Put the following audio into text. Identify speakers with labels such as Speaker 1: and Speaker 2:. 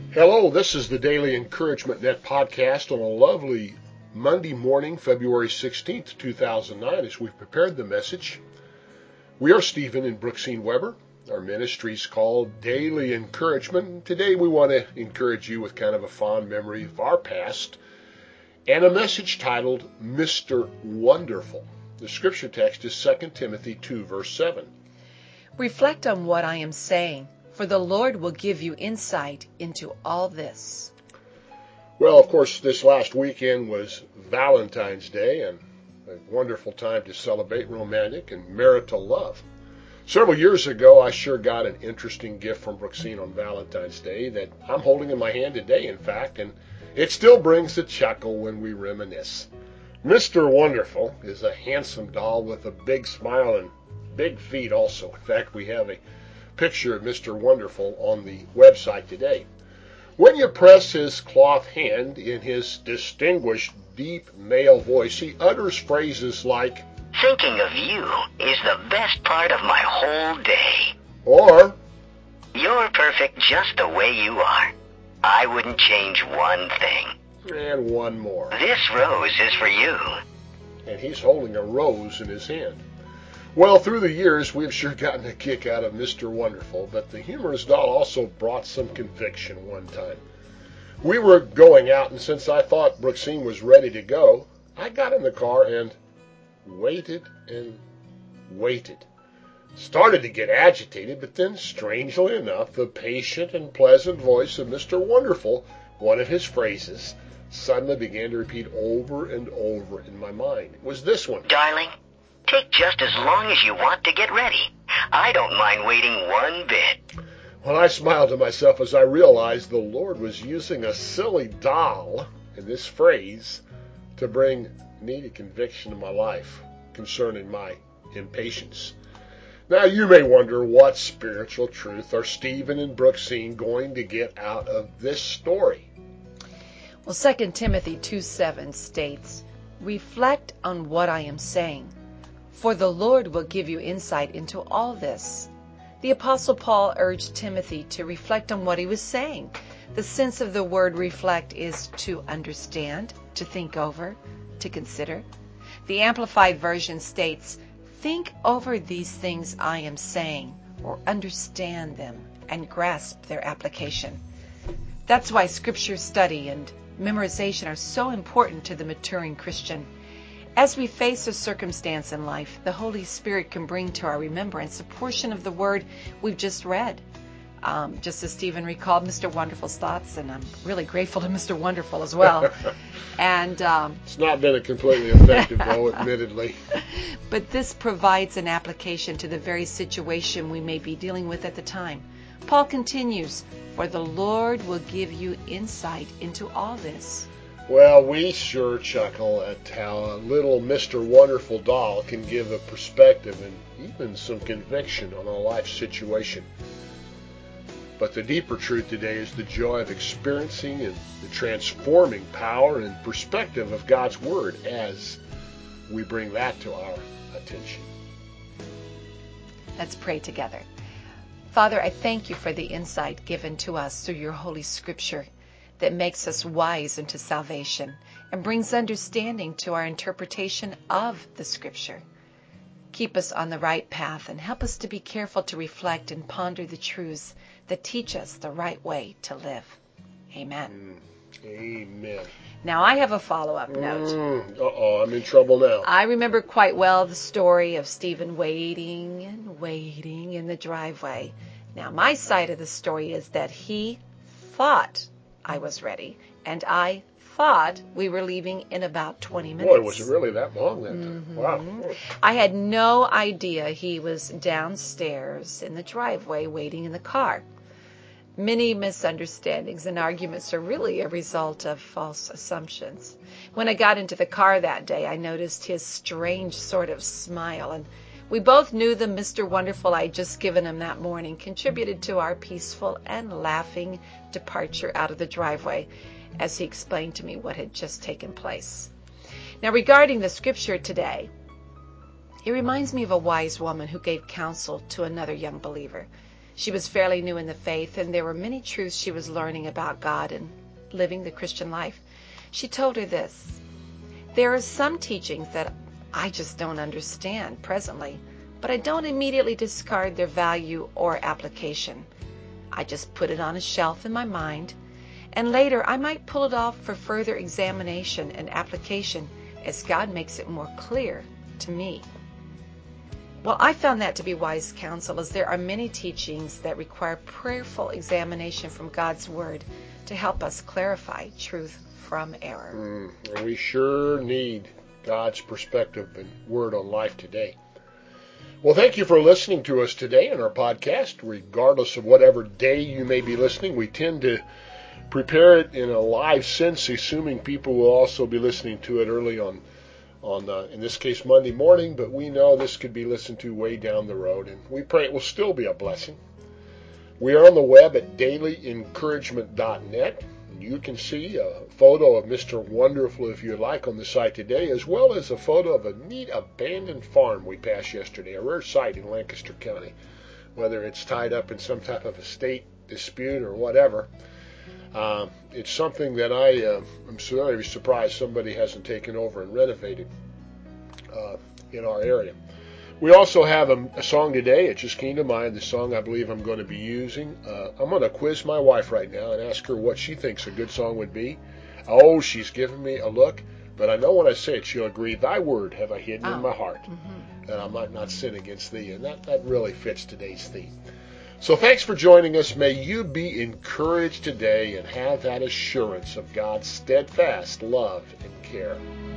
Speaker 1: Hello, this is the Daily Encouragement Net podcast on a lovely Monday morning, February 16th, 2009, as we've prepared the message. We are Stephen and Brooksine Weber. Our ministry is called Daily Encouragement. Today we want to encourage you with kind of a fond memory of our past and a message titled Mr. Wonderful. The scripture text is 2 Timothy 2, verse 7.
Speaker 2: Reflect on what I am saying, for the Lord will give you insight into all this.
Speaker 1: Well, of course, this last weekend was Valentine's Day, and a wonderful time to celebrate romantic and marital love. Several years ago, I sure got an interesting gift from Brooksine on Valentine's Day that I'm holding in my hand today, in fact, and it still brings a chuckle when we reminisce. Mr. Wonderful is a handsome doll with a big smile and big feet also. In fact, we have a picture of Mr. Wonderful on the website today. When you press his cloth hand in his distinguished deep male voice, he utters phrases like,
Speaker 3: "Thinking of you is the best part of my whole day."
Speaker 1: Or,
Speaker 3: "You're perfect just the way you are. I wouldn't change one thing."
Speaker 1: and one more.
Speaker 3: "This rose is for you."
Speaker 1: And he's holding a rose in his hand. Well, through the years, we've sure gotten a kick out of Mr. Wonderful, but the humorous doll also brought some conviction one time. We were going out, and since I thought Brooksine was ready to go, I got in the car and waited and waited. Started to get agitated, but then, strangely enough, the patient and pleasant voice of Mr. Wonderful, one of his phrases, suddenly began to repeat over and over in my mind. It was this one.
Speaker 3: "Darling, take just as long as you want to get ready. I don't mind waiting one bit."
Speaker 1: Well, I smiled to myself as I realized the Lord was using a silly doll in this phrase to bring me to conviction in my life concerning my impatience. Now, you may wonder, what spiritual truth are Stephen and Brooksine going to get out of this story?
Speaker 2: Well, 2 Timothy 2:7 states, "Reflect on what I am saying, for the Lord will give you insight into all this." The Apostle Paul urged Timothy to reflect on what he was saying. The sense of the word reflect is to understand, to think over, to consider. The Amplified Version states, "Think over these things I am saying, or understand them and grasp their application." That's why scripture study and memorization are so important to the maturing Christian. As we face a circumstance in life, the Holy Spirit can bring to our remembrance a portion of the word we've just read. Just as Stephen recalled Mr. Wonderful's thoughts, and I'm really grateful to Mr. Wonderful as well. And
Speaker 1: It's not been a completely effective, though, admittedly.
Speaker 2: But this provides an application to the very situation we may be dealing with at the time. Paul continues, "For the Lord will give you insight into all this."
Speaker 1: Well, we sure chuckle at how a little Mr. Wonderful doll can give a perspective and even some conviction on a life situation. But the deeper truth today is the joy of experiencing and the transforming power and perspective of God's Word as we bring that to our attention.
Speaker 2: Let's pray together. Father, I thank you for the insight given to us through your Holy Scripture that makes us wise unto salvation and brings understanding to our interpretation of the Scripture. Keep us on the right path and help us to be careful to reflect and ponder the truths that teach us the right way to live. Amen.
Speaker 1: Amen.
Speaker 2: Now, I have a follow-up note.
Speaker 1: I'm in trouble now.
Speaker 2: I remember quite well the story of Stephen waiting and waiting in the driveway. Now, my side of the story is that he thought I was ready, and I thought we were leaving in about 20 minutes.
Speaker 1: Boy, was it really that long then? Wow.
Speaker 2: I had no idea he was downstairs in the driveway waiting in the car. Many misunderstandings and arguments are really a result of false assumptions. When I got into the car that day, I noticed his strange sort of smile, and we both knew the Mr. Wonderful I had just given him that morning contributed to our peaceful and laughing departure out of the driveway as he explained to me what had just taken place. Now, regarding the scripture today, it reminds me of a wise woman who gave counsel to another young believer. She was fairly new in the faith, and there were many truths she was learning about God and living the Christian life. She told her this: "There are some teachings that I just don't understand presently, but I don't immediately discard their value or application. I just put it on a shelf in my mind, and later I might pull it off for further examination and application as God makes it more clear to me." Well, I found that to be wise counsel, as there are many teachings that require prayerful examination from God's Word to help us clarify truth from error.
Speaker 1: We sure need God's perspective and Word on life today. Well, thank you for listening to us today in our podcast. Regardless of whatever day you may be listening, we tend to prepare it in a live sense, assuming people will also be listening to it early on in this case, Monday morning, but we know this could be listened to way down the road, and we pray it will still be a blessing. We are on the web at dailyencouragement.net. You can see a photo of Mr. Wonderful, if you'd like, on the site today, as well as a photo of a neat abandoned farm we passed yesterday, a rare sight in Lancaster County. Whether it's tied up in some type of estate dispute or whatever, it's something that I'm very surprised somebody hasn't taken over and renovated in our area. We also have a song today. It just came to mind, the song I believe I'm going to be using. I'm going to quiz my wife right now and ask her what she thinks a good song would be. Oh, she's giving me a look, but I know when I say it, she'll agree. "Thy word have I hidden in my heart, that I might not sin against thee." And that really fits today's theme. So thanks for joining us. May you be encouraged today and have that assurance of God's steadfast love and care.